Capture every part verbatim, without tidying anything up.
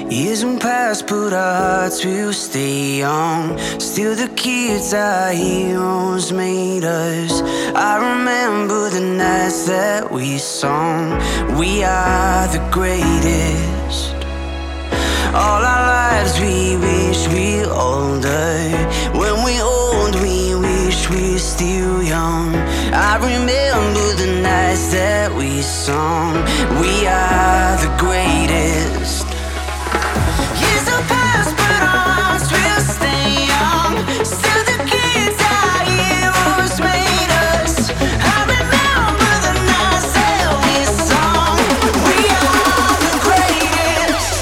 Years won't pass, but our hearts will stay young. Still the kids our heroes made us. I remember the nights that we sung. We are the greatest. All our lives we wish we were older. When we old we wish we were still young. I remember the nights that we sung. We are the greatest. Years will pass, but our hearts will stay young. Still the kids our heroes made us. I remember the nights that we sung. We are the greatest.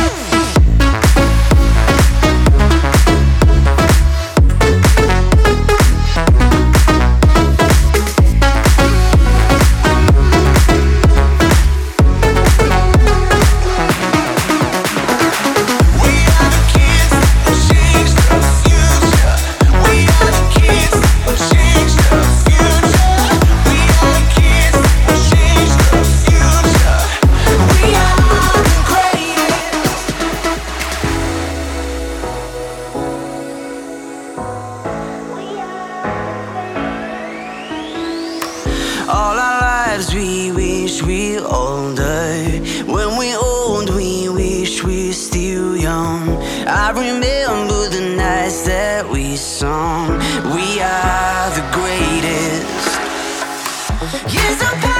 All our lives we wish we were older. When we old we wish we were still young. I remember the nights that we sung. We are the greatest. Years will pass.